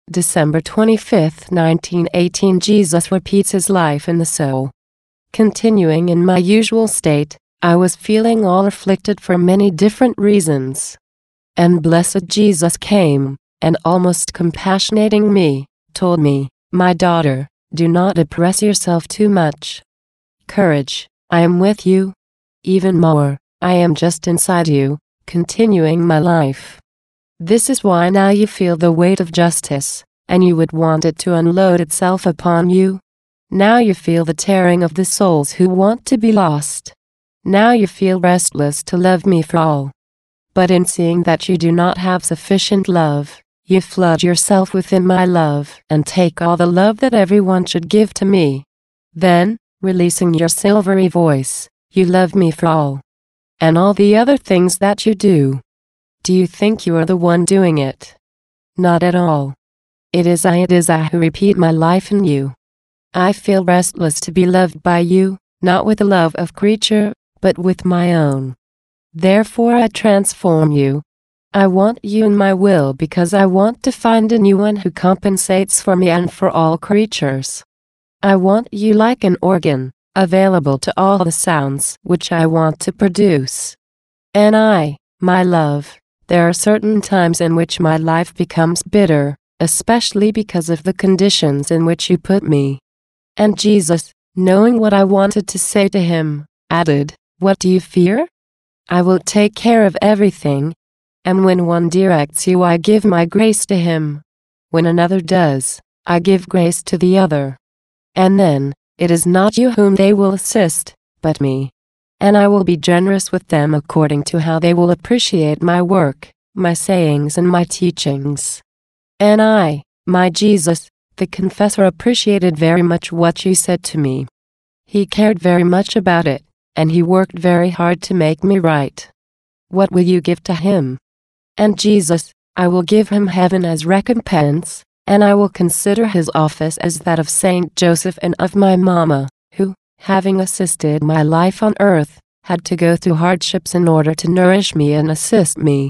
December 25, 1918. Jesus repeats his life in the soul. Continuing in my usual state, I was feeling all afflicted for many different reasons. And blessed Jesus came, and almost compassionating me, told me, "My daughter, do not oppress yourself too much. Courage, I am with you. Even more, I am just inside you, continuing my life. This is why now you feel the weight of justice, and you would want it to unload itself upon you. Now you feel the tearing of the souls who want to be lost. Now you feel restless to love me for all. But in seeing that you do not have sufficient love, you flood yourself within my love and take all the love that everyone should give to me. Then, releasing your silvery voice, you love me for all. And all the other things that you do. Do you think you are the one doing it? Not at all. It is I who repeat my life in you. I feel restless to be loved by you, not with the love of creature, but with my own. Therefore I transform you. I want you in my will because I want to find a new one who compensates for me and for all creatures. I want you like an organ, available to all the sounds which I want to produce. And I, my love, there are certain times in which my life becomes bitter, especially because of the conditions in which you put me." And Jesus, knowing what I wanted to say to him, added, "What do you fear? I will take care of everything. And when one directs you, I give my grace to him. When another does, I give grace to the other. And then, it is not you whom they will assist, but me. And I will be generous with them according to how they will appreciate my work, my sayings and my teachings." And I, my Jesus, the confessor, appreciated very much what you said to me. He cared very much about it, and he worked very hard to make me right. What will you give to him? And Jesus, I will give him heaven as recompense, and I will consider his office as that of Saint Joseph and of my mama, who, having assisted my life on earth, had to go through hardships in order to nourish me and assist me.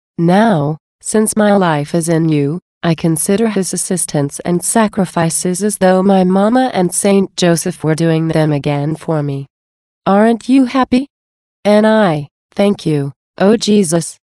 Now, since my life is in you, I consider his assistance and sacrifices as though my mama and Saint Joseph were doing them again for me. Aren't you happy? And I, thank you, O Jesus,